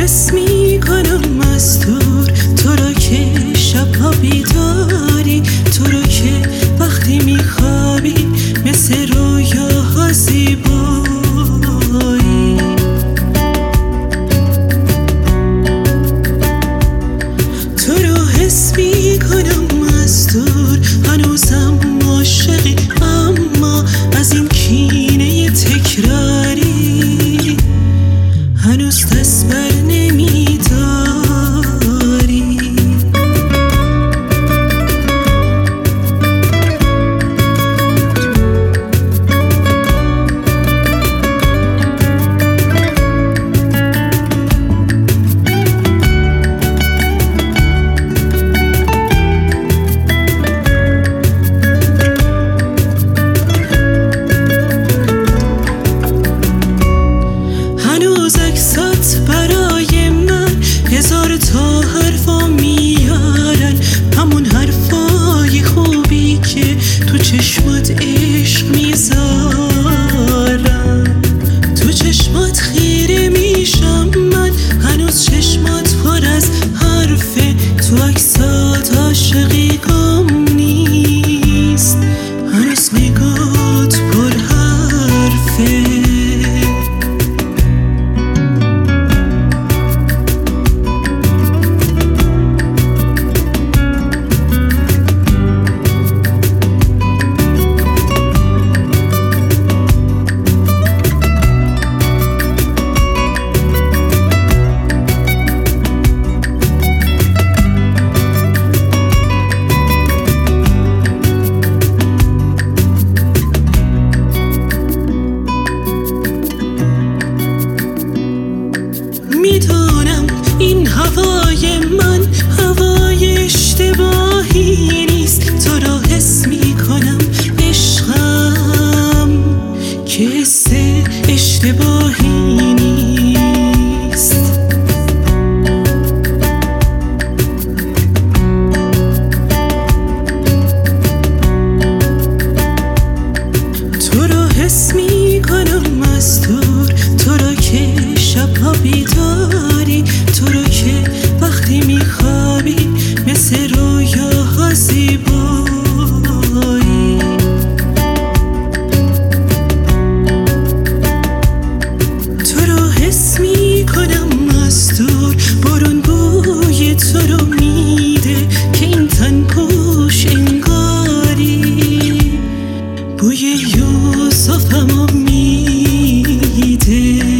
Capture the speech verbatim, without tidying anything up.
حس می کنم از دور، تو رو که شبها بیداری، تو رو که وقتی میخوابی مثل رویاها زیبایی. تو رو حس می کنم از دور، هنوزم عاشقی اما از این کینه تکراری هنوز دست بر نمیداری. هنوز عکسات برای من هزار تا حرفا میارن، همون حرفای خوبی که تو چشمات عشق میذارن. تو چشمات خیره میشم من، هنوز چشمات پر از حرفه، تو عکسات عاشقی گم نیست، هنوز نگات پر حرفه. میدونم این هوای من هوای اشتباهی نیست، تو را حس میکنم عشقم که حس اشتباهی نیست. تو را حس میکنم از دور، تو را که شبها بیداری، تو رو که وقتی میخوابی مثل رویاها زیبایی. تو رو حس میکنم از دور، بارون بوی تو رو میده که این تن پوش انگاری بوی یوسفمو میده.